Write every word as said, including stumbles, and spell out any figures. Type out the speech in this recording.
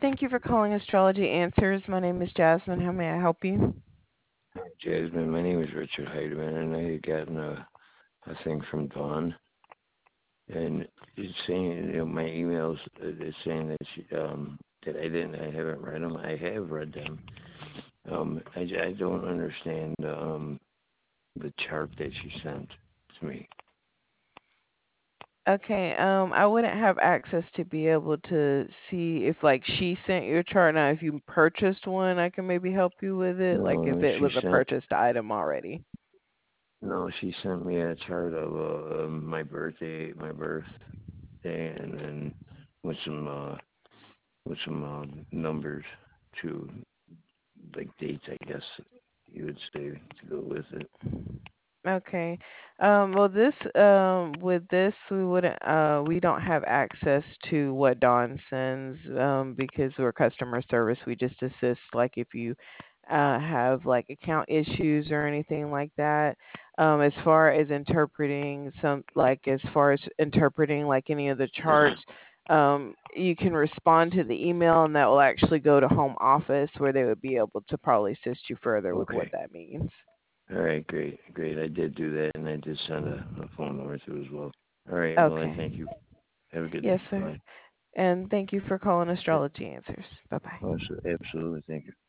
Thank you for calling Astrology Answers. My name is Jasmine. How may I help you? Jasmine, my name is Richard Heidemann, and I had gotten a, a thing from Dawn, and it's saying, you know, my emails uh, is saying that she, um, that I didn't, I haven't read them. I have read them. Um, I, I don't understand um the chart that she sent to me. Okay, um, I wouldn't have access to be able to see if like she sent you a chart. Now, if you purchased one, I can maybe help you with it. Like if No, it she was a sent, purchased item already. no, she sent me a chart of uh, um, my birthday, my birthday, and then with some uh, with some uh, numbers to like dates, I guess you would say to go with it. Okay. Um, well, this um, with this we wouldn't uh, we don't have access to what Dawn sends um, because we're customer service. We just assist like if you uh, have like account issues or anything like that. Um, as far as interpreting some like as far as interpreting like any of the charts, um, you can respond to the email and that will actually go to home office where they would be able to probably assist you further with what Okay. that means. All right, great, great. I did do that, and I did send a, a phone number through as well. All right, well, then Okay. thank you. Have a good Yes, day. sir. Bye. And thank you for calling Yeah, Astrology Answers. Bye bye. absolutely. Thank you.